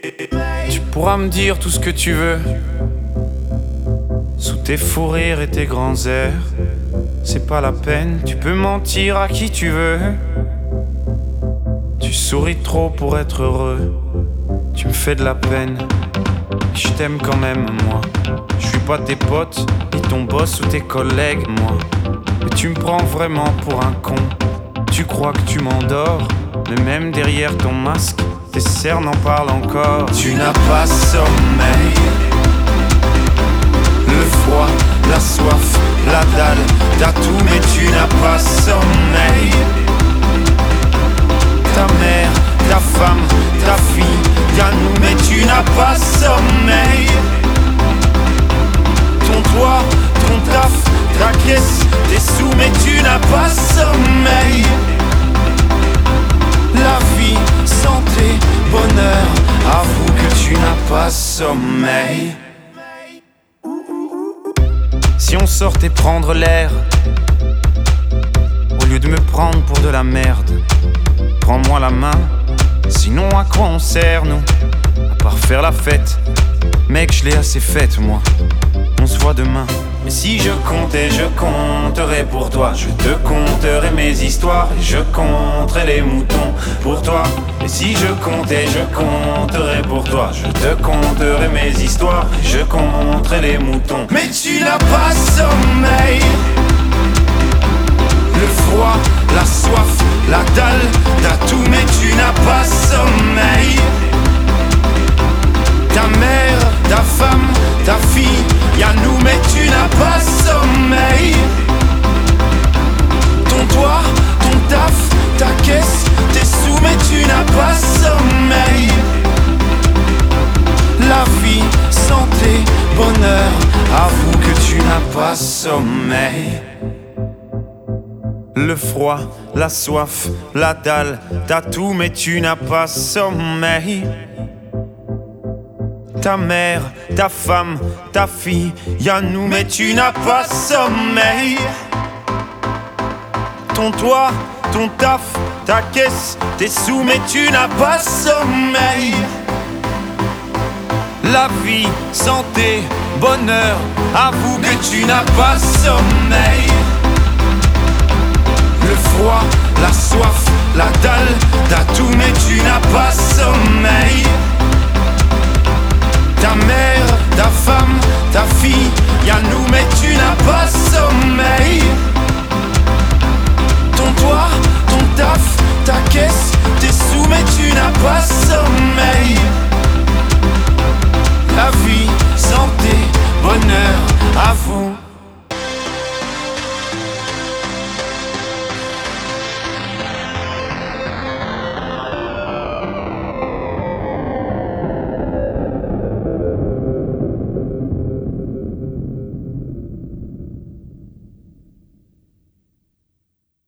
Tu pourras me dire tout ce que tu veux, sous tes fous rires et tes grands airs. C'est pas la peine, tu peux mentir à qui tu veux. Tu souris trop pour être heureux. Tu me fais de la peine, je t'aime quand même moi. Je suis pas tes potes, ni ton boss ou tes collègues moi. Mais tu me prends vraiment pour un con. Tu crois que tu m'endors, mais même derrière ton masque, tes cernes en parlent encore. Tu n'as pas sommeil. Le froid, la soif, la dalle, t'as tout mais tu n'as pas sommeil. Ta mère, ta femme, ta fille, y'a nous mais tu n'as pas sommeil. Ton toit, ton taf, ta caisse, tes sous mais tu n'as pas sommeil. La vie, santé, bonheur, avoue que tu n'as pas sommeil. Si on sortait prendre l'air, au lieu de me prendre pour de la merde, prends-moi la main, sinon à quoi on sert nous? À part faire la fête, mec je l'ai assez faite moi. On se voit demain. Mais si je comptais, je compterais pour toi. Je te conterais mes histoires et je compterais les moutons pour toi. Et si je comptais, je compterais pour toi. Je te conterais mes histoires et je compterais les moutons. Mais tu n'as pas sommeil. Le froid, la soif, la dalle, t'as tout mais tu n'as pas sommeil. Ta mère, ta femme, ta fille, y'a nous mais tu n'as pas sommeil. Ton toit, ton taf, ta caisse, tes sous mais tu n'as pas sommeil. La vie, santé, bonheur, avoue que tu n'as pas sommeil. Le froid, la soif, la dalle, t'as tout mais tu n'as pas sommeil. Ta mère, ta femme, ta fille, y'a nous mais tu n'as pas sommeil. Ton toit, ton taf, ta caisse, tes sous mais tu n'as pas sommeil. La vie, santé, bonheur, avoue que tu n'as pas sommeil. Le froid, la soif, la dalle, t'as tout mais tu n'as pas sommeil. Ta mère, ta femme, ta fille, y'a nous mais tu n'as pas sommeil. Ton toit, ton taf, ta caisse, tes sous mais tu n'as pas